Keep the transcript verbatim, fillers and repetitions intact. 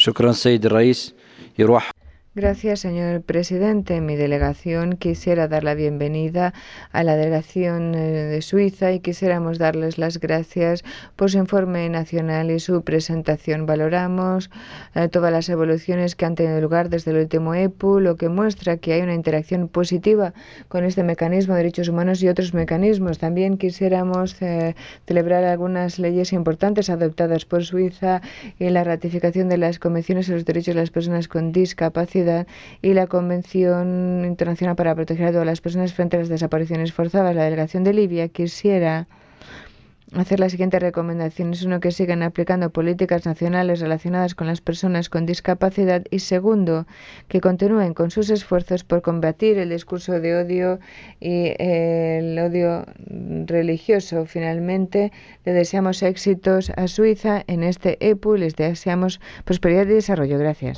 شكرا سيد الرئيس. يروح. Gracias, señor presidente. Mi delegación quisiera dar la bienvenida a la delegación eh, de Suiza y quisiéramos darles las gracias por su informe nacional y su presentación. Valoramos eh, todas las evoluciones que han tenido lugar desde el último E P U, lo que muestra que hay una interacción positiva con este mecanismo de derechos humanos y otros mecanismos. También quisiéramos eh, celebrar algunas leyes importantes adoptadas por Suiza y la ratificación de las convenciones sobre los derechos de las personas con discapacidad y la Convención Internacional para proteger a todas las personas frente a las desapariciones forzadas. La delegación de Libia quisiera hacer las siguientes recomendaciones. Uno, que sigan aplicando políticas nacionales relacionadas con las personas con discapacidad. Y segundo, que continúen con sus esfuerzos por combatir el discurso de odio y el odio religioso. Finalmente, le deseamos éxitos a Suiza en este E P U y les deseamos prosperidad y desarrollo. Gracias.